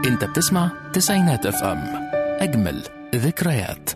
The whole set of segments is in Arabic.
انت بتسمع تسعينات اف ام، اجمل ذكريات.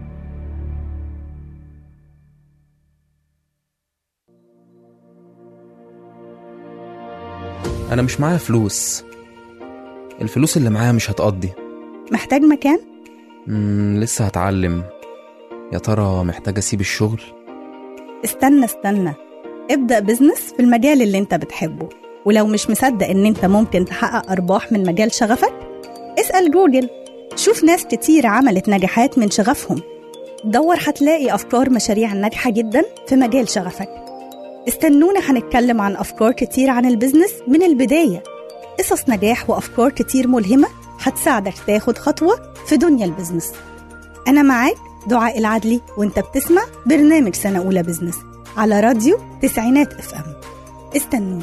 أنا مش معايا فلوس، الفلوس اللي معايا مش هتقضي. محتاج مكان؟ لسه هتعلم. يا ترى محتاج أسيب الشغل؟ استنى، ابدأ بزنس في المجال اللي انت بتحبه، ولو مش مصدق ان انت ممكن تحقق أرباح من مجال شغفك، اسأل جوجل، شوف ناس كتير عملت نجاحات من شغفهم. دور هتلاقي أفكار مشاريع ناجحة جدا في مجال شغفك. استنونا، هنتكلم عن أفكار كتير عن البزنس من البداية، قصص نجاح وأفكار كتير ملهمة هتساعدك تاخد خطوة في دنيا البزنس. أنا معاك دعاء العدلي، وانت بتسمع برنامج سنة أولى بزنس على راديو تسعينات اف ام. استنونا.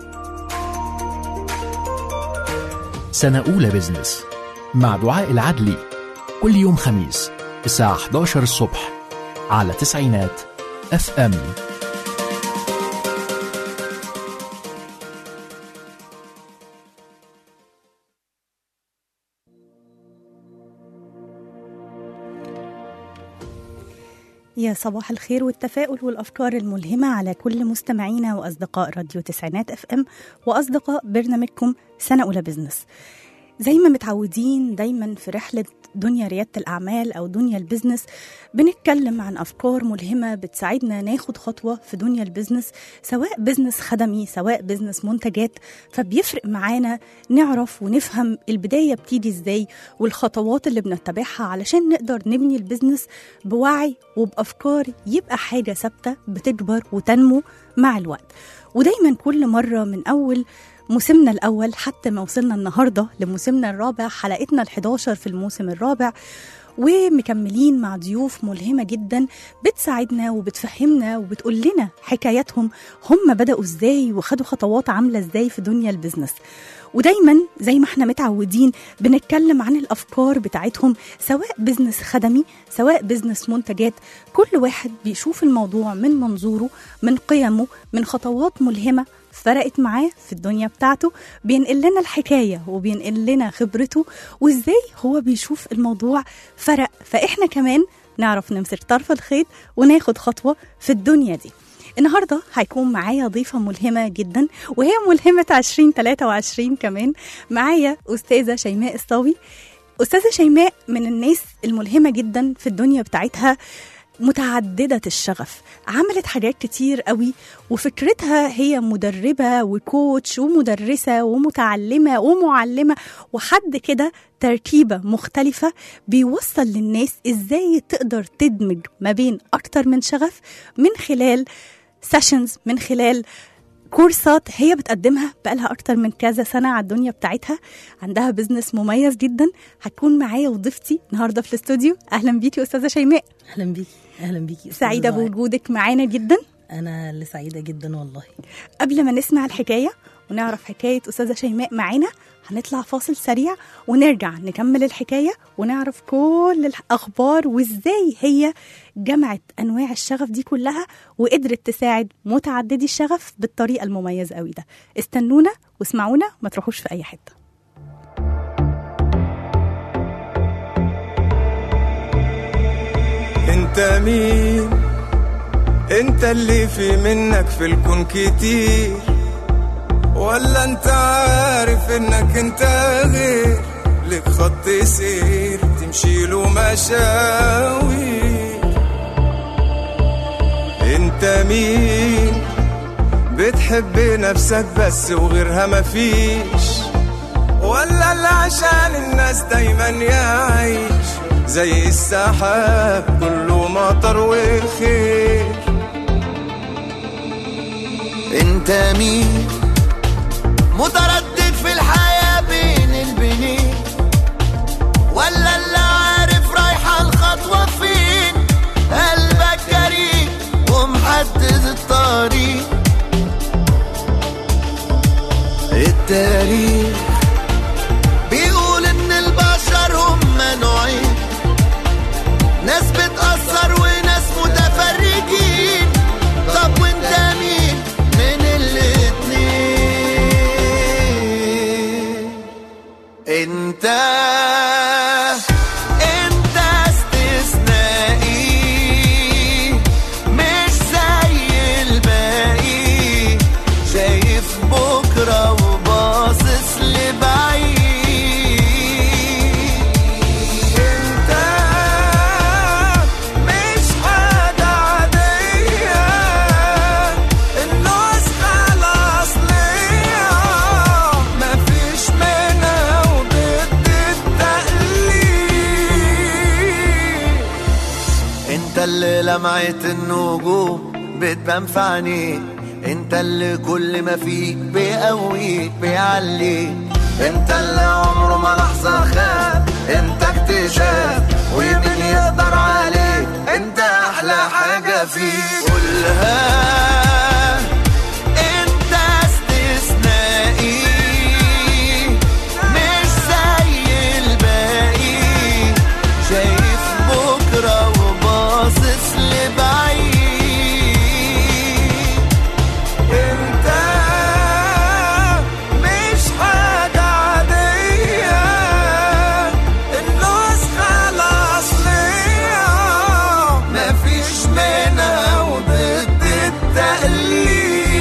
سنة أولى بزنس مع دعاء العدلي، كل يوم خميس الساعة 11 الصبح على تسعينات اف ام. يا صباح الخير والتفاؤل والأفكار الملهمة على كل مستمعينا وأصدقاء راديو تسعينات اف ام وأصدقاء برنامجكم سنة أولى بزنس. زي ما متعودين دايما في رحلة دنيا ريادة الأعمال أو دنيا البزنس، بنتكلم عن أفكار ملهمة بتساعدنا ناخد خطوة في دنيا البزنس، سواء بزنس خدمي سواء بزنس منتجات. فبيفرق معانا نعرف ونفهم البداية بتيجي إزاي والخطوات اللي بنتبعها علشان نقدر نبني البزنس بوعي وبأفكار، يبقى حاجة ثابتة بتكبر وتنمو مع الوقت. ودايما كل مرة من أول موسمنا الأول حتى ما وصلنا النهاردة لموسمنا الرابع، حلقتنا ال11 في الموسم الرابع، ومكملين مع ضيوف ملهمة جدا بتساعدنا وبتفهمنا وبتقول لنا حكاياتهم، هم بدأوا ازاي وخدوا خطوات عاملة ازاي في دنيا البزنس. ودايما زي ما احنا متعودين بنتكلم عن الأفكار بتاعتهم، سواء بزنس خدمي سواء بزنس منتجات. كل واحد بيشوف الموضوع من منظوره، من قيمه، من خطوات ملهمة فرقت معاه في الدنيا بتاعته، بينقل لنا الحكاية وبينقل لنا خبرته وازاي هو بيشوف الموضوع فرق، فإحنا كمان نعرف نمسك طرف الخيط وناخد خطوة في الدنيا دي. النهاردة هيكون معايا ضيفة ملهمة جدا، وهي ملهمة 2023 كمان. معايا أستاذة شيماء الصاوي. أستاذة شيماء من الناس الملهمة جدا في الدنيا بتاعتها، متعددة الشغف، عملت حاجات كتير قوي، وفكرتها هي مدربة وكوتش ومدرسة ومتعلمة ومعلمة، وحد كده تركيبة مختلفة بيوصل للناس ازاي تقدر تدمج ما بين أكتر من شغف من خلال سيشنز، من خلال كورسات هي بتقدمها بقالها أكتر من كذا سنة على الدنيا بتاعتها. عندها بزنس مميز جدا. هتكون معايا وضيفتي النهاردة في الاستوديو. أهلا بيكي أستاذة شيماء. أهلا بيكي. سعيدة بوجودك معانا جدا. أنا اللي سعيدة جدا والله. قبل ما نسمع الحكاية ونعرف حكاية أستاذة شيماء معانا، هنطلع فاصل سريع ونرجع نكمل الحكاية ونعرف كل الأخبار وإزاي هي جمعت أنواع الشغف دي كلها وقدرت تساعد متعددي الشغف بالطريقة المميزة قوي ده. استنونا واسمعونا، ما تروحوش في أي حتة. انت مين؟ انت اللي في منك في الكون كتير، ولا انت عارف انك انت غير؟ لك خط سير تمشي له مشاوي. انت مين؟ بتحب نفسك بس وغيرها مفيش، ولا اللي عشان الناس دايما يعيش زي السحاب كله مطر وخير؟ انت مين؟ متردد في الحياة بين البنين، ولا اللي عارف رايحة الخطوة فين؟ قلبك جريء ومحدد الطريق. التاريخ بيقول ان البشر هم نوعين، ناس بتأثر وناس متفرجين. طب وانت مين من الاتنين؟ انت لمعة النجوم بتبان في عينيك، انت اللي كل ما فيك بيقويك بيعليك، انت اللي عمره ما لحظة خاب، انت اكتشاف ومين يقدر عليك، انت احلى حاجة فيك. قولها انت استثنائي مش زي الباقي، شايف بكرة وباصص لبعيد، انت مش حاجة عادية، النسخة الأصلية مفيش منها وضد التقليد.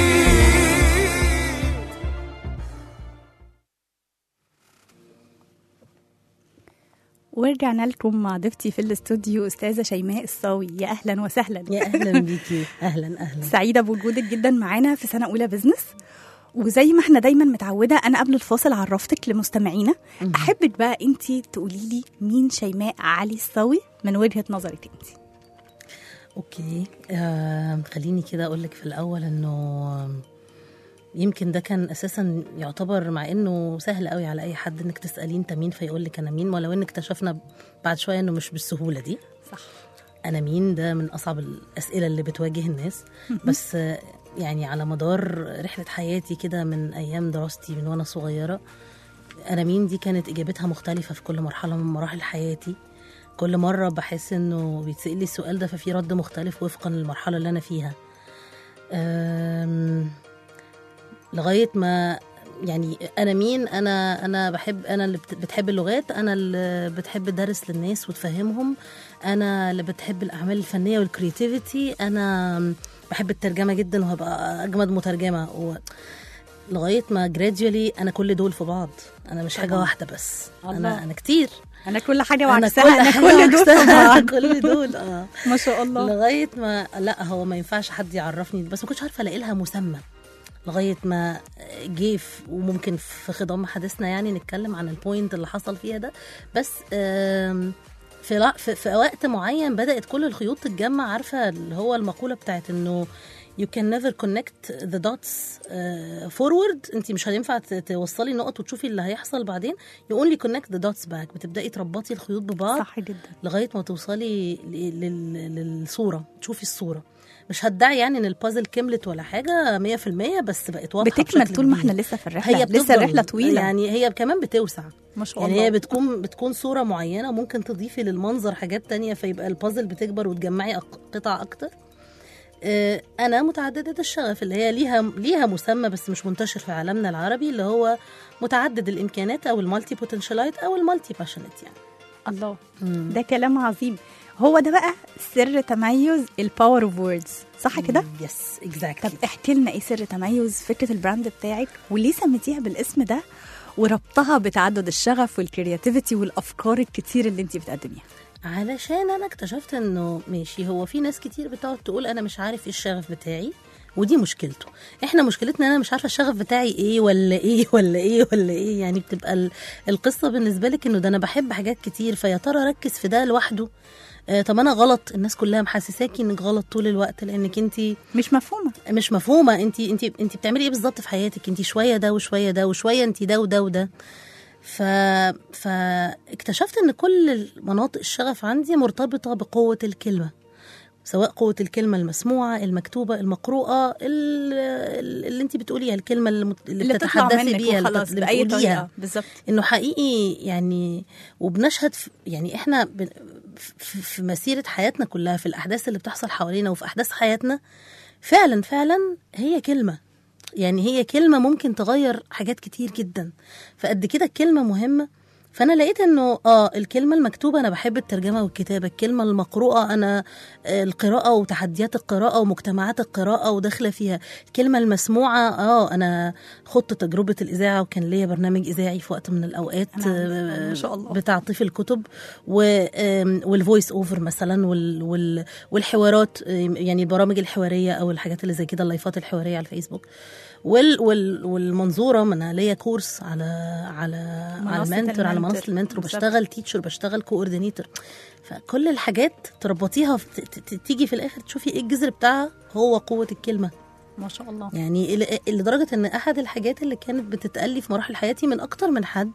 ورجعنا لكم مع ضيفتي في الاستوديو أستاذة شيماء الصاوي. يا أهلا وسهلا. يا اهلا بيكي. اهلا اهلا. سعيدة بوجودك جدا معانا في سنة أولى بزنس. وزي ما احنا دايما متعودة، أنا قبل الفاصل عرفتك لمستمعينا، أحبك بقى أنتي تقولي لي مين شيماء علي الصاوي من وجهة نظرك أنتي. اوكي، خليني كده اقول لك في الاول انه يمكن ده كان اساسا يعتبر، مع انه سهل قوي على اي حد انك تساليه انت مين فيقول لك انا مين، ولو ان اكتشفنا بعد شويه انه مش بالسهوله دي. صح. انا مين ده من اصعب الاسئله اللي بتواجه الناس. بس يعني على مدار رحله حياتي كده من ايام دراستي من وانا صغيره، انا مين دي كانت اجابتها مختلفه في كل مرحله من مراحل حياتي. كل مره بحس انه بيتسال لي السؤال ده ففي رد مختلف وفقا للمرحله اللي انا فيها، لغايه ما يعني انا مين. انا بحب، انا اللي بتحب اللغات، انا اللي بتحب تدرس للناس وتفهمهم، انا اللي بتحب الاعمال الفنيه والكرياتيفيتي، انا بحب الترجمه جدا وهبقى اجمد مترجمه لغايه ما جراديولي انا كل دول في بعض. انا مش حاجه واحده بس. انا كتير. أنا كل حاجة وعكسها. أنا كل دول في بعض. كل دول ما شاء الله. لغايه ما لا، هو ما ينفعش حد يعرفني، بس ما كنتش عارفه الاقي لها مسمى لغايه ما جه وممكن في خضم حديثنا يعني نتكلم عن البوينت اللي حصل فيها ده. بس في وقت معين بدات كل الخيوط تتجمع. عارفه اللي هو المقوله بتاعت انه you can never connect the dots forward. انت مش هينفع توصلي نقط وتشوفي اللي هيحصل بعدين. you only connect the dots back. بتبداي تربطي الخيوط ببعض. صح جدا. لغايه ما توصلي للصوره، تشوفي الصوره. مش هدعي يعني ان البازل كملت ولا حاجه 100%، بس بقت واضحه. بتكمل طول ما احنا لسه في الرحله. هي لسه الرحله طويله يعني. هي كمان بتوسع. ما شاء يعني الله. هي بتكون صوره معينه، وممكن تضيفي للمنظر حاجات تانية فيبقى البازل بتكبر وتجمعي قطع اكتر. انا متعدده الشغف، اللي هي ليها مسمى بس مش منتشر في عالمنا العربي، اللي هو متعدد الامكانات او المالتي بوتنشالايت او المالتي باشنت يعني. الله. ده كلام عظيم. هو ده بقى سر تميز الباور اوف ووردز، صح كده؟ يس اكزاكتلي. طب احكي لنا ايه سر تميز فكره البراند بتاعك، وليه سميتيها بالاسم ده، وربطها بتعدد الشغف والكرياتيفيتي والافكار الكتير اللي انت بتقدميها؟ علشان انا اكتشفت انه ماشي، هو في ناس كتير بتقعد تقول انا مش عارف ايه الشغف بتاعي، ودي مشكلته. احنا مشكلتنا انا مش عارفه الشغف بتاعي ايه ولا ايه ولا ايه ولا ايه. يعني بتبقى القصه بالنسبه لك انه ده انا بحب حاجات كتير، فيا ترى ركز في ده لوحده. طب انا غلط، الناس كلها محسساكي انك غلط طول الوقت لانك انت مش مفهومه. انت بتعملي ايه بالظبط في حياتك؟ انت شويه ده وشويه ده وشويه انت ده وده وده. فاكتشفت ان كل مناطق الشغف عندي مرتبطه بقوه الكلمه، سواء قوه الكلمه المسموعه، المكتوبه، المقروءه، اللي انت بتقوليها، الكلمه اللي بتتحدثي بيها، اللي باي طريقه بالظبط. انه حقيقي يعني. وبنشهد يعني احنا في مسيره حياتنا كلها، في الاحداث اللي بتحصل حوالينا وفي احداث حياتنا، فعلا هي كلمه. يعني هي كلمه ممكن تغير حاجات كتير جدا. فقد كده الكلمه مهمه. فانا لقيت انه الكلمه المكتوبه انا بحب الترجمه والكتابه، الكلمه المقروءه انا القراءه وتحديات القراءه ومجتمعات القراءه وداخله فيها، الكلمه المسموعه انا خدت تجربه الاذاعه وكان ليا برنامج اذاعي في وقت من الاوقات ما شاء الله بتاع طيف الكتب والفويس اوفر مثلا والحوارات، يعني البرامج الحواريه او الحاجات اللي زي كده، اللايفات الحواريه على الفيسبوك والمنظوره. من ليا كورس على المنتور، على على منصه المنتور، وبشتغل تيتشر، بشتغل كوردينيتور. فكل الحاجات تربطيها تيجي في الاخر تشوفي ايه الجذر بتاعها، هو قوه الكلمه. ما شاء الله. يعني لدرجه ان احد الحاجات اللي كانت بتتقلي في مراحل حياتي من اكتر من حد،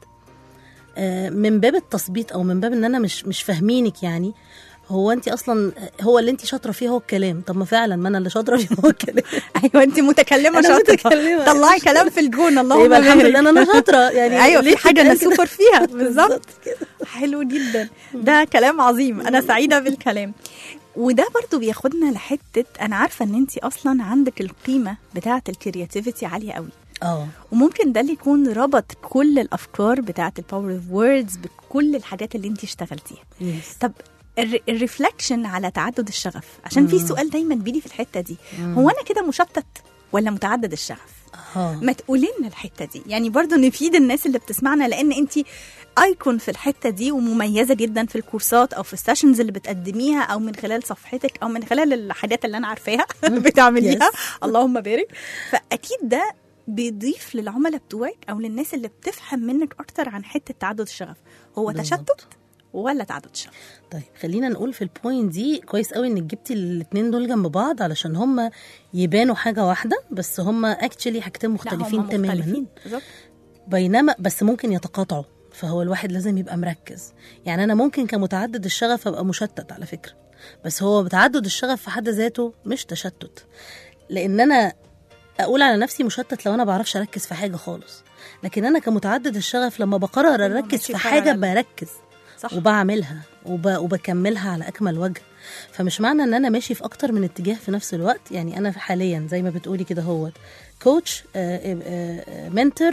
من باب التثبيط او من باب ان انا مش فاهمينك، يعني هو انت اصلا هو اللي انت شاطره فيه هو الكلام. طب ما فعلا ما انا اللي شاطره فيه هو الكلام. ايوه انت متكلمه شاطره، طلعي كلام في الجون. اللهم يبقى الحمد لله انا شاطره يعني. ايوه في حاجه انا سوبر فيها. بالظبط كده. حلو جدا، ده كلام عظيم، انا سعيده بالكلام. وده برضو بياخدنا لحته، انا عارفه ان انت اصلا عندك القيمه بتاعه الكرياتيفيتي عاليه قوي. وممكن ده اللي يكون ربط كل الافكار بتاعه الباور اوف ووردز بكل الحاجات اللي انت اشتغلتيها. طب الريفلكشن على تعدد الشغف، عشان في سؤال دايما بيجي في الحته دي، هو انا كده مشتت ولا متعدد الشغف؟ ما تقولي لنا الحته دي، يعني برضو نفيد الناس اللي بتسمعنا، لان انت ايكون في الحته دي ومميزه جدا في الكورسات او في السيشنز اللي بتقدميها او من خلال صفحتك او من خلال الحاجات اللي انا عارفاها بتعمليها. اللهم بارك. فاكيد ده بيضيف للعملاء بتوعك او للناس اللي بتفهم منك اكتر عن حته تعدد الشغف، هو تشتت ولا تعدد الشغف؟ طيب خلينا نقول في البوينت دي كويس قوي انك جبتي الاثنين دول جنب بعض، علشان هم يبانوا حاجه واحده، بس هم اكشلي حاجتين مختلفين تماما. بينما بس ممكن يتقاطعوا، فهو الواحد لازم يبقى مركز. يعني انا ممكن كمتعدد الشغف ابقى مشتت على فكره، بس هو تعدد الشغف في حد ذاته مش تشتت، لان انا اقول على نفسي مشتت لو انا بعرفش اركز في حاجه خالص، لكن انا كمتعدد الشغف لما بقرر اركز في حاجه بركز صح. وبعملها وبكملها على أكمل وجه. فمش معنى أن أنا ماشي في أكتر من اتجاه في نفس الوقت. يعني أنا حاليا زي ما بتقولي كده هو كوتش، منتور،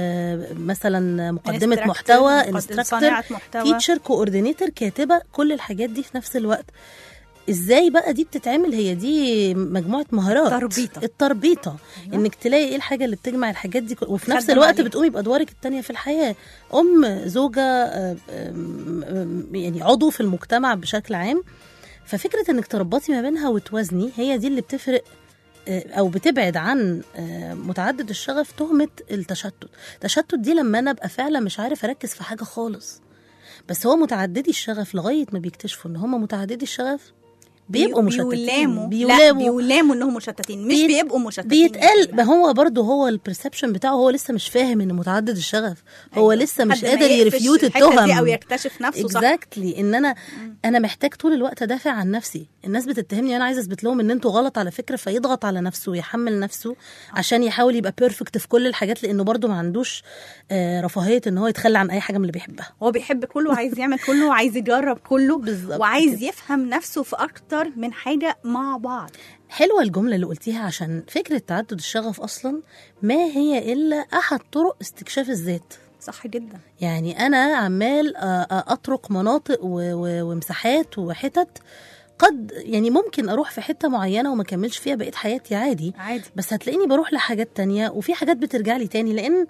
مثلا مقدمة محتوى، انستراكتور، تيتشر، كوردينيتور، كاتبة، كل الحاجات دي في نفس الوقت. ازاي بقى دي بتتعمل؟ هي دي مجموعه مهارات، التربيطه. أيوة. انك تلاقي ايه الحاجه اللي بتجمع الحاجات دي وفي نفس الوقت بتقومي بادوارك التانية في الحياه، زوجه، يعني عضو في المجتمع بشكل عام. ففكره انك تربطي ما بينها وتوازني هي دي اللي بتفرق او بتبعد عن متعدد الشغف تهمه التشتت دي لما انا ابقى فعلا مش عارف اركز في حاجه خالص. بس هو متعددي الشغف لغايه ما بيكتشفوا ان هم متعددي الشغف بيبقوا مشتتين. بيولاموا انهم مشتتين، مش بيبقوا مشتتين. بيتقال ما هو برضو هو البرسبشن بتاعه، هو لسه مش فاهم ان متعدد الشغف. هو لسه مش قادر يرفيوت التهم او يكتشف نفسه. exactly. ان انا محتاج طول الوقت ادافع عن نفسي. الناس بتتهمني انا عايزه اثبت لهم ان انتوا غلط على فكره، فيضغط على نفسه ويحمل نفسه عشان يحاول يبقى بيرفكت في كل الحاجات، لانه برضو ما عندوش رفاهيه ان هو يتخلى عن اي حاجه من اللي بيحبها. هو بيحب كله وعايز يعمل كله وعايز يجرب كله وعايز يفهم نفسه في اكتر من حاجة مع بعض. حلوة الجملة اللي قلتيها، عشان فكرة تعدد الشغف أصلا ما هي إلا أحد طرق استكشاف الذات. صح جدا. يعني أنا عمال أطرق مناطق ومساحات وحتت، قد يعني ممكن أروح في حتة معينة وما كملش فيها بقية حياتي عادي. بس هتلاقيني بروح لحاجات تانية وفي حاجات بترجع لي تاني. لأن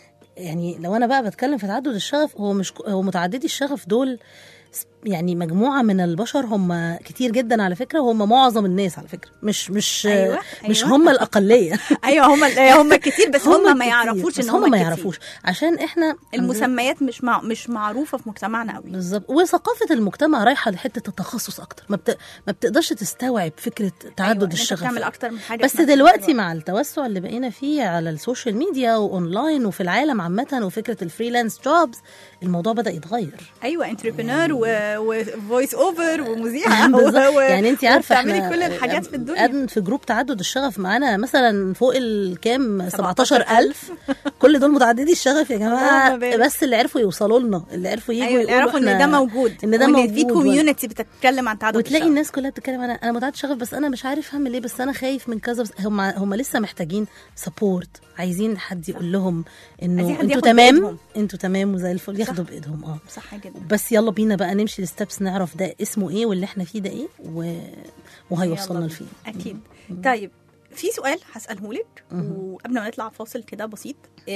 يعني لو أنا بقى بتكلم في تعدد الشغف، هو متعددي الشغف دول يعني مجموعة من البشر، هم كتير جدا على فكرة، وهم معظم الناس على فكرة، مش أيوة. مش هم الأقلية. أيوة هم كتير، بس هم ما يعرفوش إن هم ما يعرفوش، عشان إحنا المسميات مش معروفة في مجتمعنا قوي. بالظبط. وثقافة المجتمع رايحة لحتة التخصص أكتر، ما بتقدرش تستوعب فكرة تعدد الشغف. تعمل أكتر من حاجة. بس دلوقتي مع التوسع اللي بقينا فيه على السوشيال ميديا وأونلاين وفي العالم عامة، وفكرة الفريلانس جوبز، الموضوع بدأ يتغير. أيوة، انتربرنور وفويس اوفر ومذيعه يعني انت عارفه تعملي كل الحاجات في الدنيا. في جروب تعدد الشغف معانا مثلا فوق الكام 17,000. كل دول متعددي الشغف يا جماعه. بس اللي عرفوا يوصلوا لنا، اللي عرفوا يجوا يقولوا يعرفوا ان ده موجود، ان ده موجود، في كوميونتي بتتكلم عن تعدد الشغف. وتلاقي الناس كلها بتتكلم انا متعدد الشغف، بس انا مش عارف اعمل ايه، بس انا خايف من كذا. هم لسه محتاجين سبورت، عايزين حد يقول لهم انه انتوا تمام وزي الفل، ياخدوا بايدهم. صح جدا. بس يلا بينا بقى نمشي الستبس، نعرف ده اسمه ايه واللي احنا فيه ده ايه وهيوصلنا لفين. اكيد. طيب في سؤال هسأله لك وقبل ما نطلع فاصل كده بسيط.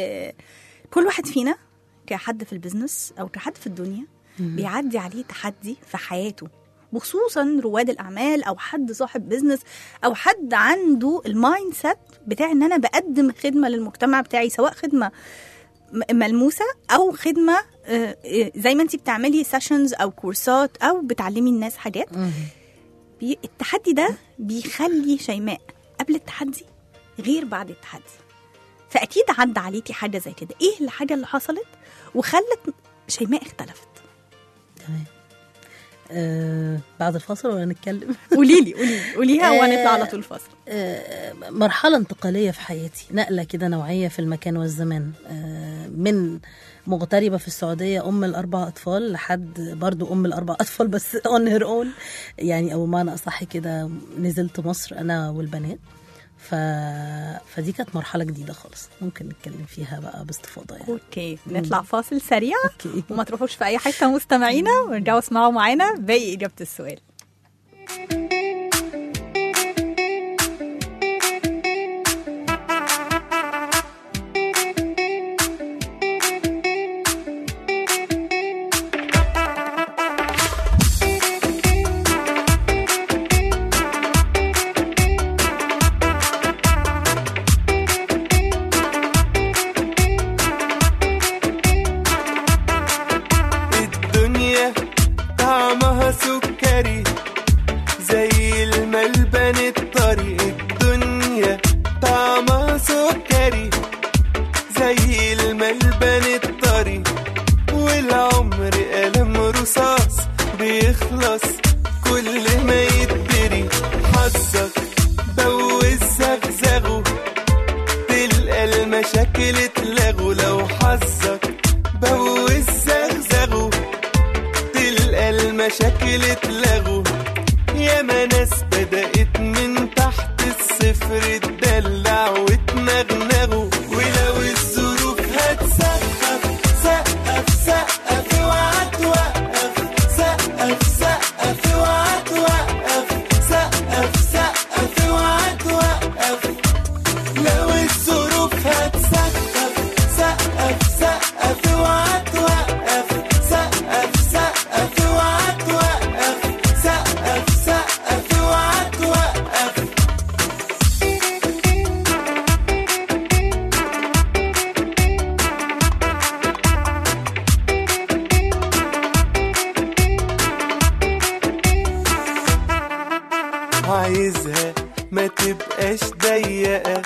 كل واحد فينا كحد في البيزنس او كحد في الدنيا بيعدي عليه تحدي في حياته، وخصوصا رواد الاعمال او حد صاحب بيزنس او حد عنده المايند سيت بتاع ان انا بقدم خدمه للمجتمع بتاعي، سواء خدمه ملموسه او خدمه زي ما انت بتعملي سيشنز او كورسات او بتعلمي الناس حاجات، التحدي ده بيخلي شيماء قبل التحدي غير بعد التحدي. فاكيد عدى عليكي حاجه زي كده، ايه الحاجه اللي حصلت وخلت شيماء اختلفت؟ تمام. بعد الفاصل ولا نتكلم؟ قوليها وهنطلع على طول الفاصل. مرحلة انتقالية في حياتي، نقلة كده نوعية في المكان والزمان، من مغتربة في السعودية أم ال4 أطفال لحد برضو أم ال4 أطفال بس on her own، يعني أو معنى أصح كده نزلت مصر أنا والبنات. فدي كانت مرحلة جديدة خالص، ممكن نتكلم فيها بقى باستفاضة يعني. اوكي، نطلع فاصل سريع. أوكي. وما تروحوش في أي حتة مستمعينا، ورجعوا اسمعوا معانا باقي إجابة السؤال. عايزها ما تبقاش ضيقة،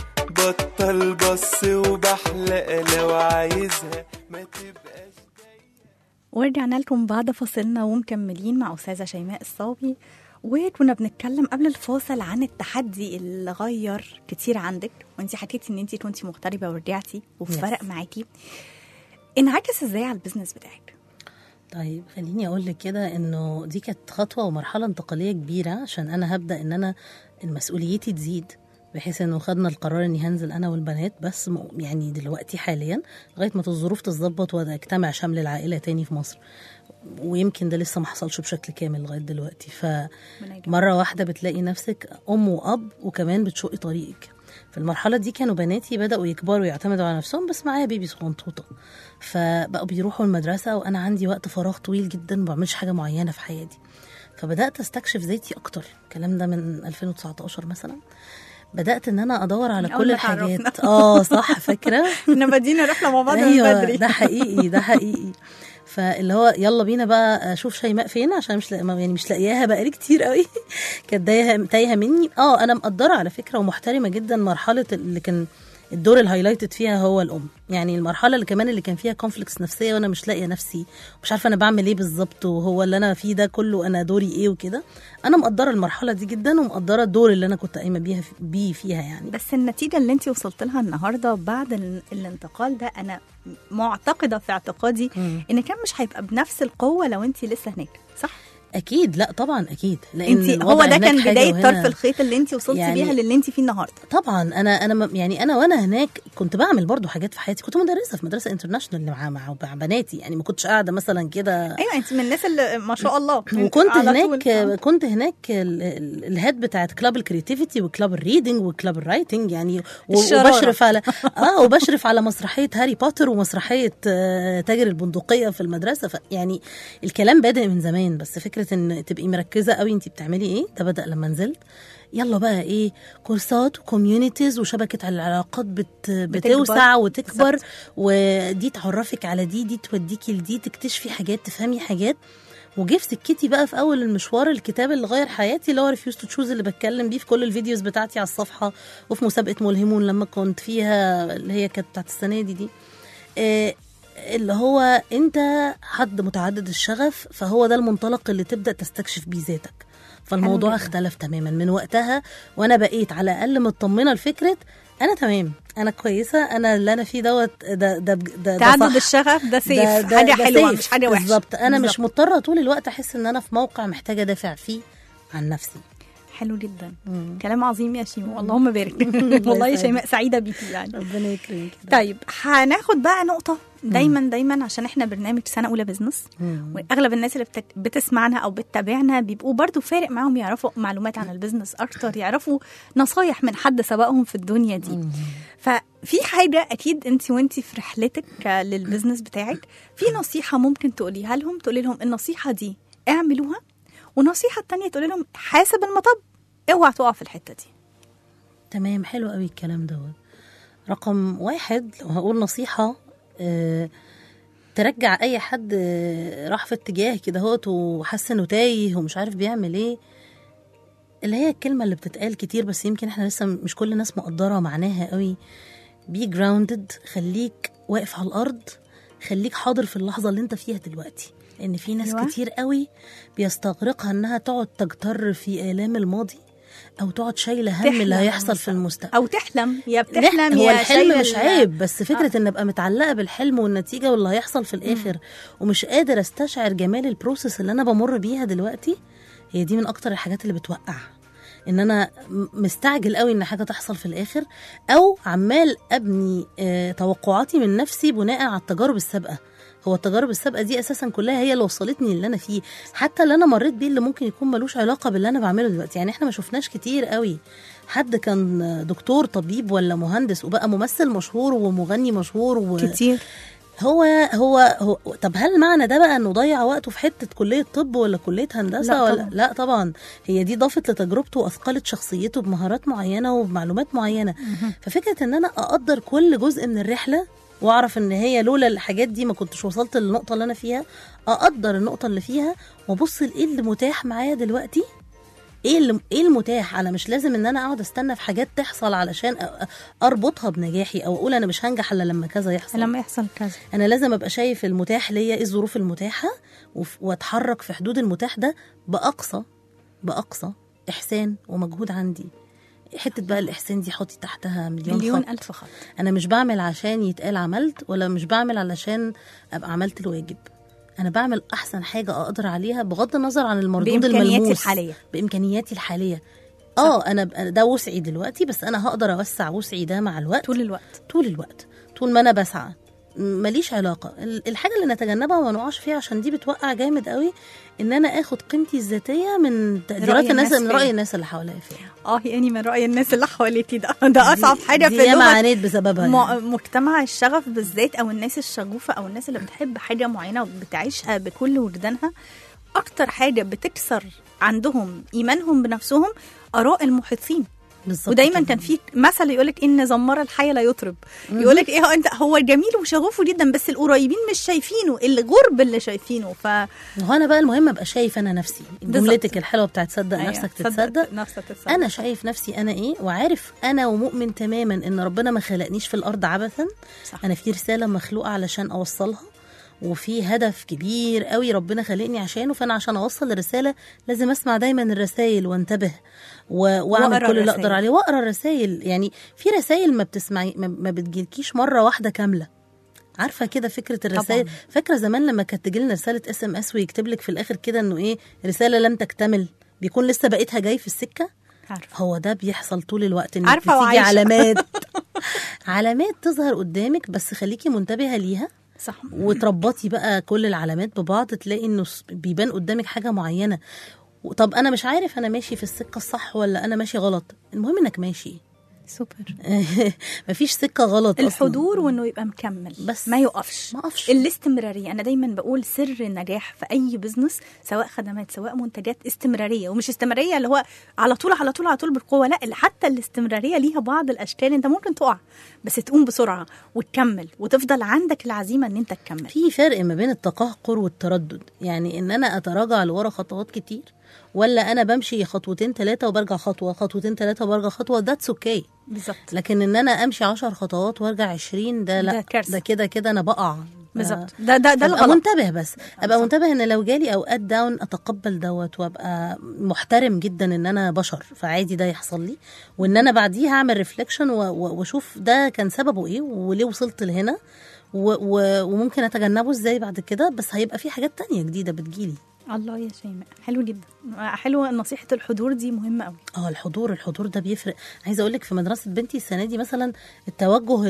بطل بص وبحلقة، لو عايزها ما تبقاش ضيقة. ورجعنا لكم بعد فاصلنا ومكملين مع أستاذة شيماء الصاوي، وكنا بنتكلم قبل الفاصل عن التحدي اللي غير كتير عندك، وانتي حكيتي ان انتي كنتي مغتربة ورجعتي وفرق معاكي. انعكس ازاي على البيزنس بتاعك؟ طيب خليني اقول لك كده انه دي كانت خطوه ومرحله انتقاليه كبيره، عشان انا هبدا ان انا مسؤوليتي تزيد، بحيث انه خدنا القرار اني هنزل انا والبنات بس، يعني دلوقتي حاليا لغايه ما الظروف تتظبط واجتمع شمل العائله تاني في مصر، ويمكن ده لسه ما حصلش بشكل كامل لغايه دلوقتي. فمره واحده بتلاقي نفسك ام واب وكمان بتشقي طريقك. في المرحله دي كانوا بناتي بداوا يكبروا ويعتمدوا على نفسهم، بس معايا بيبي صغنطوطه، فبقوا بيروحوا المدرسه وانا عندي وقت فراغ طويل جدا ما بعملش حاجه معينه في حياتي. فبدات استكشف ذاتي اكتر، الكلام ده من 2019 مثلا. بدات ان انا ادور على كل الحاجات. صح، فاكره احنا بدينا رحله مع بعض من أيوة بدري. ده حقيقي. فاللي يلا بينا بقى اشوف شيماء فين، عشان مش لاقياها بقالي كتير قوي. كانت تايهه مني. انا مقدره على فكره ومحترمه جدا مرحله اللي كان الدور الهايلايتد فيها هو الام، يعني المرحله اللي كان فيها كونفليكس نفسيه وانا مش لاقيه نفسي، مش عارفه انا بعمل ايه بالظبط، وهو اللي انا فيه ده كله انا دوري ايه وكده. انا مقدره المرحله دي جدا، ومقدره الدور اللي انا كنت قايمه بيه فيها يعني. بس النتيجه اللي انت وصلت لها النهارده بعد الانتقال ده، انا معتقده في اعتقادي ان كان مش هيبقى بنفس القوه لو انت لسه هناك، صح؟ اكيد، لا طبعا اكيد، لان هو ده كان بدايه طرف الخيط اللي انت وصلتي يعني بيها للي انت فيه النهارده. طبعا انا وانا هناك كنت بعمل برضو حاجات في حياتي. كنت مدرسه في مدرسه انترناشونال مع بناتي، يعني ما كنتش قاعده مثلا كده. ايوه، انت من الناس اللي ما شاء الله. كنت هناك الهيد بتاعت كلاب الكرياتيفيتي وكلاب الريدنج وكلاب الرايتنج يعني، وبشرف على مسرحيه هاري بوتر ومسرحيه تاجر البندقيه في المدرسه. يعني الكلام بادئ من زمان، بس فكره فكره ان تبقي مركزه قوي انت بتعملي ايه، ده بدا لما نزلت. يلا بقى ايه، كورسات وكوميونيتيز وشبكه العلاقات بتوسع وتكبر، ودي تعرفك على دي توديكي لدي، تكتشفي حاجات، تفهمي حاجات. وجه في سكتي بقى في اول المشوار الكتاب اللي غير حياتي، اللي هو ريفيوز تو تشوز، اللي بتكلم بيه في كل الفيديوز بتاعتي على الصفحه، وفي مسابقه ملهمون لما كنت فيها اللي هي كانت بتاعت السنه دي اللي هو انت حد متعدد الشغف، فهو ده المنطلق اللي تبدا تستكشف بيه ذاتك. فالموضوع اختلف تماما من وقتها، وانا بقيت على الاقل مطمنه لفكره انا تمام، انا كويسه، انا اللي انا فيه دوت ده تعدد الشغف ده سيف، حاجه حلوه مش حاجه وحشه. بالظبط. انا مش مضطره طول الوقت احس ان انا في موقع محتاجه ادافع فيه عن نفسي. حلو جدا. كلام عظيم يا شيماء، اللهم بارك. والله يا شيماء سعيده بيكي يعني. ربنا يكرمك. طيب هناخد بقى نقطه دايما عشان احنا برنامج سنه اولى بزنس، واغلب الناس اللي بتسمعنا او بتتابعنا بيبقوا برضو فارق معاهم يعرفوا معلومات عن البزنس اكتر، يعرفوا نصايح من حد سبقهم في الدنيا دي. ففي حاجه اكيد انت وانتي في رحلتك للبزنس بتاعك في نصيحه ممكن تقوليها لهم، تقولي لهم النصيحه دي اعملوها، والنصيحه التانية تقولي لهم حاسب المطب، اوعى تقع في الحته دي. تمام، حلو قوي الكلام دوت. رقم 1 لو هقول نصيحه ترجع اي حد راح في اتجاه كده هوت وحس انه تايه ومش عارف بيعمل ايه، اللي هي الكلمه اللي بتتقال كتير بس يمكن احنا لسه مش كل الناس مقدره معناها قوي. بي جراوندد، خليك واقف على الارض، خليك حاضر في اللحظه اللي انت فيها دلوقتي. لان في ناس كتير قوي بيستغرقها انها تقعد تجتر في آلام الماضي، او تقعد شايله هم اللي هيحصل في المستقبل، او تحلم يا بتحلم هو يا الحلم مش عيب، بس فكره ان ابقى متعلقه بالحلم والنتيجه واللي هيحصل في الاخر ومش قادر استشعر جمال البروسيس اللي انا بمر بيها دلوقتي، هي دي من اكتر الحاجات اللي بتوقع. ان انا مستعجل قوي ان حاجه تحصل في الاخر، او عمال ابني توقعاتي من نفسي بناء على التجارب السابقه. هو التجارب السابقه دي اساسا كلها هي اللي وصلتني اللي انا فيه، حتى اللي انا مريت بيه اللي ممكن يكون ملوش علاقه باللي انا بعمله دلوقتي. يعني احنا ما شفناش كتير قوي حد كان دكتور طبيب ولا مهندس وبقى ممثل مشهور ومغني مشهور كتير. هو طب هل معنى ده بقى انه ضيع وقته في حته كليه طب ولا كليه هندسه؟ لا ولا طبعا. لا طبعا، هي دي ضافت لتجربته واثقلت شخصيته بمهارات معينه وبمعلومات معينه. ففكره ان انا اقدر كل جزء من الرحله واعرف ان هي لولا الحاجات دي ما كنتش وصلت للنقطه اللي انا فيها، اقدر النقطه اللي فيها وابص لايه اللي متاح معايا دلوقتي، ايه المتاح. انا مش لازم ان انا اقعد استنى في حاجات تحصل علشان اربطها بنجاحي، او اقول انا مش هنجح الا لما كذا يحصل. لما يحصل كذا انا لازم ابقى شايف المتاح ليا، ايه الظروف المتاحه، واتحرك في حدود المتاح ده باقصى احسان ومجهود عندي. حته بقى الاحسان دي حطي تحتها مليون ألف خط. انا مش بعمل عشان يتقال عملت، ولا مش بعمل علشان ابقى عملت الواجب. انا بعمل احسن حاجه اقدر عليها بغض النظر عن المردود الملموس، بامكانياتي الحاليه. انا ده وسعي دلوقتي، بس انا هقدر اوسع وسعي ده مع الوقت، طول الوقت طول ما انا بسعى. ماليش علاقه. الحاجه اللي نتجنبها وما نقعش فيها عشان دي بتوقع جامد قوي، ان انا اخد قيمتي الذاتيه من تقديرات الناس، من راي الناس اللي حواليا فيها. يعني من راي الناس اللي حواليكي ده اصعب حاجه في اللغه. معانيت بسببها مجتمع الشغف بالذات، او الناس الشغوفه، او الناس اللي بتحب حاجه معينه وبتعيشها بكل وجدانها. اكتر حاجه بتكسر عندهم ايمانهم بنفسهم اراء المحيطين. ودايما كان في مثل يقولك ان زمار الحي لا يطرب. يقولك ايه، انت هو جميل وشغوفه جدا بس القريبين مش شايفينه، الغرب اللي شايفينه. هو انا بقى المهم ابقى شايف انا نفسي. جملتك الحلوه بتاعت صدق نفسك تتصدق. انا شايف نفسي انا ايه، وعارف انا ومؤمن تماما ان ربنا ما خلقنيش في الارض عبثا. صح. انا في رساله مخلوقه علشان اوصلها، وفي هدف كبير قوي ربنا خلقني عشانه. فانا عشان اوصل الرساله لازم اسمع دايما الرسائل وانتبه واعمل كل اللي اقدر عليه، واقرا الرسائل. يعني في رسائل ما بتسمعي ما بتجيلكيش مره واحده كامله. عارفه كده فكره الرسائل؟ فاكره زمان لما كانت تجيلنا رساله SMS ويكتب لك في الاخر كده انه ايه، رساله لم تكتمل، بيكون لسه بقيتها جاي في السكه. عارفة. هو ده بيحصل طول الوقت، ان بتيجي علامات تظهر قدامك، بس خليكي منتبهه ليها. صح. وتربطي بقى كل العلامات ببعض، تلاقي انه بيبان قدامك حاجه معينه. طب انا مش عارف انا ماشي في السكه الصح ولا انا ماشي غلط. المهم انك ماشي. سوبر. مفيش سكه غلط أصلاً. الحضور وانه يبقى مكمل بس ما يقفش. ما اقفش. الاستمراريه، انا دايما بقول سر النجاح في اي بزنس سواء خدمات سواء منتجات استمراريه، ومش استمراريه اللي هو على طول على طول على طول بالقوه، لا، حتى الاستمراريه ليها بعض الاشكال. انت ممكن تقع بس تقوم بسرعه وتكمل وتفضل عندك العزيمه ان انت تكمل. في فرق ما بين التقهقر والتردد، يعني ان انا اتراجع لورا خطوات كتير، ولا انا بمشي خطوتين 3 وبرجع خطوه، خطوتين 3 وبرجع خطوه، ذاتس اوكي. بالظبط. لكن ان انا امشي 10 خطوات وارجع 20 ده لا، كارثة. ده كده انا بقع. بالظبط. ده ابقى الغلط. منتبه، بس ابقى منتبه ان لو جالي اوقات داون اتقبل دوت، وابقى محترم جدا ان انا بشر، فعادي ده يحصل لي، وان انا بعديها اعمل ريفليكشن واشوف ده كان سببه ايه وليه وصلت لهنا، وممكن اتجنبه ازاي بعد كده. بس هيبقى في حاجات تانية جديدة بتجيلي. الله يا شيماء، حلو جدا، حلوه نصيحه الحضور دي، مهمه قوي. الحضور ده بيفرق. عايزه اقول لك في مدرسه بنتي السنه دي مثلا التوجه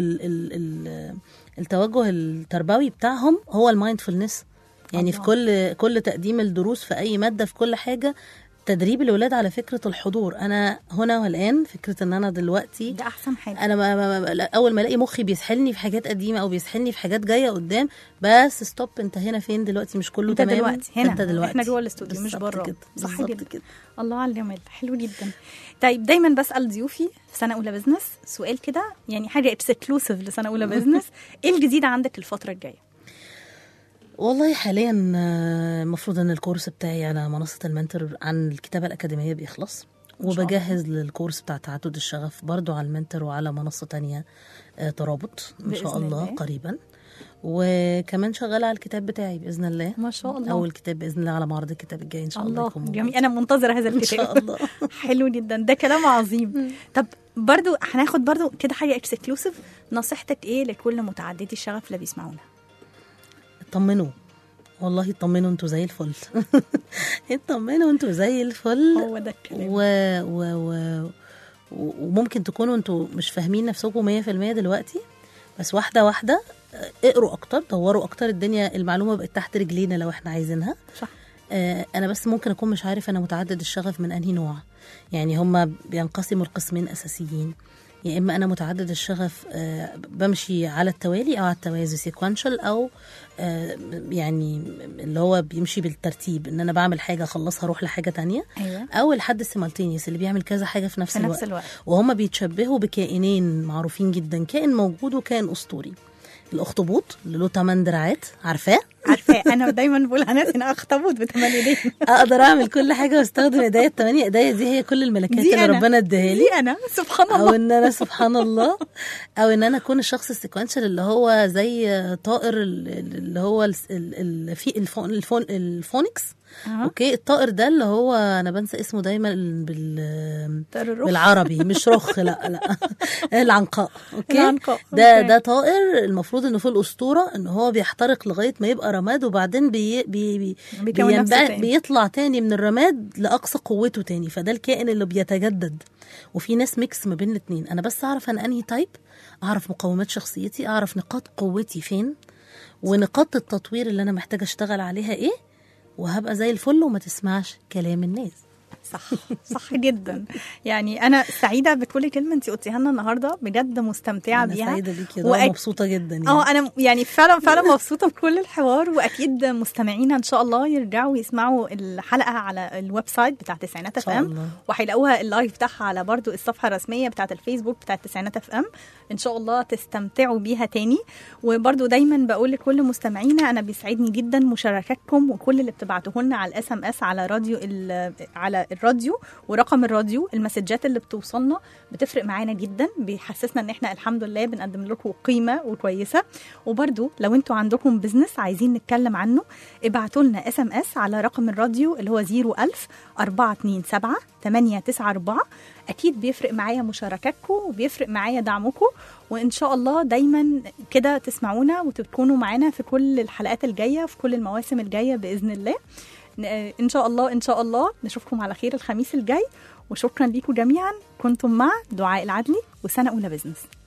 التوجه التربوي بتاعهم هو المايندفولنس. يعني الله. في كل تقديم الدروس في اي ماده في كل حاجه تدريب الولاد على فكره الحضور. انا هنا والان، فكره ان انا دلوقتي ده احسن حاجه. انا اول ما الاقي مخي بيسحلني في حاجات قديمه او بيسحلني في حاجات جايه قدام، بس ستوب، انت هنا فين دلوقتي؟ مش كله انت تمام دلوقتي هنا، انت دلوقتي احنا جوه الاستوديو مش بره. صح جدا كده. الله على الجمال، حلو جدا. طيب دايما بسال ضيوفي في سنه اولى بزنس سؤال كده، يعني حاجه اكسكلوسيف لسنه اولى بزنس، ايه الجديد عندك الفتره الجايه؟ والله حاليا المفروض ان الكورس بتاعي على منصة المنتور عن الكتابة الأكاديمية بيخلص، وبجهز للكورس بتاع تعدد الشغف برضو على المنتور وعلى منصة تانية ترابط إن شاء الله قريبا. وكمان شغالة على الكتاب بتاعي بإذن الله، ما شاء الله. أول كتاب بإذن الله على معرض الكتاب الجاي إن شاء الله يكون موجود. جميل، أنا منتظرة هذا الكتاب إن شاء الله. حلو جدا، ده كلام عظيم. طب برضو هناخد برضو كده حاجة اكسكلوسيف، نصيحتك إيه لكل متعددي الشغف اللي بيسمعونا؟ اطمنوا، والله اطمنوا، انتوا زي الفل. اطمنوا انتوا زي الفل. هو ده الكلام. وممكن تكونوا انتوا مش فاهمين نفسكم 100% دلوقتي، بس واحدة واحدة اقروا اكتر، دوروا اكتر، الدنيا المعلومة بقت تحت رجلينا لو احنا عايزينها. صح. انا بس ممكن اكون مش عارف انا متعدد الشغف من انهي نوع. يعني هما بينقسموا لقسمين اساسيين، يا اما انا متعدد الشغف بمشي على التوالي او على التوازي سيكوانشال، او يعني اللي هو بيمشي بالترتيب، ان انا بعمل حاجه اخلصها اروح لحاجه تانية. أيوة. او الحد السيمالتينيوس اللي بيعمل كذا حاجه في نفس الوقت. وهم بيتشبهوا بكائنين معروفين جدا، كائن موجود وكائن اسطوري، الاخطبوط اللي له 8 دراعات، عارفاه؟ انا دايما بقول انا اخطبوط ب8 ايدين. اقدر اعمل كل حاجه واستخدم ايديا ال8 ايديا دي، هي كل الملكات اللي ربنا اداها لي. انا سبحان الله. او ان انا سبحان الله، او ان انا اكون الشخص السيكونشال اللي هو زي طائر اللي هو الفونكس. اوكي، الطائر ده اللي هو انا بنسى اسمه دايما بالعربي، مش رخ، لا العنقاء. اوكي، العنقاء. ده طائر المفروض انه في الاسطوره ان هو بيحترق لغايه ما يبقى رماد، وبعدين بيطلع تاني من الرماد لاقصى قوته تاني. فده الكائن اللي بيتجدد، وفي ناس ميكس ما بين الاثنين. انا بس اعرف انا انهي تايب، اعرف مقومات شخصيتي، اعرف نقاط قوتي فين، ونقاط التطوير اللي انا محتاجه اشتغل عليها ايه، وهبقى زي الفل وما تسمعش كلام الناس. صح جدا. يعني انا سعيده بكل كلمه انت قلتيها لنا النهارده، بجد مستمتعه بيها. انا سعيده بيكي ومبسوطه جدا. يعني انا يعني فعلا مبسوطه بكل الحوار، واكيد مستمعينا ان شاء الله يرجعوا يسمعوا الحلقه على الويب سايت بتاع تسعينات اف ام، وهيلاقوها اللايف بتاعها على برضو الصفحه الرسميه بتاعه الفيسبوك بتاعه تسعينات اف ام. ان شاء الله تستمتعوا بيها تاني. وبرضو دايما بقول لكل مستمعينا انا بيسعدني جدا مشاركاتكم وكل اللي بتبعتوه لنا على SMS على راديو على الراديو ورقم الراديو. المسجات اللي بتوصلنا بتفرق معانا جدا، بيحسسنا ان احنا الحمد لله بنقدم لكم قيمه وكويسه. وبرضو لو انتوا عندكم بزنس عايزين نتكلم عنه، ابعتوا لنا SMS على رقم الراديو اللي هو 01000 427 894. اكيد بيفرق معايا مشاركاتكم وبيفرق معايا دعمكم، وان شاء الله دايما كده تسمعونا وتكونوا معانا في كل الحلقات الجايه وفي كل المواسم الجايه باذن الله. ان شاء الله نشوفكم على خير الخميس الجاي. وشكرا لكم جميعا، كنتم مع دعاء العدلي وسنة أولى بزنس.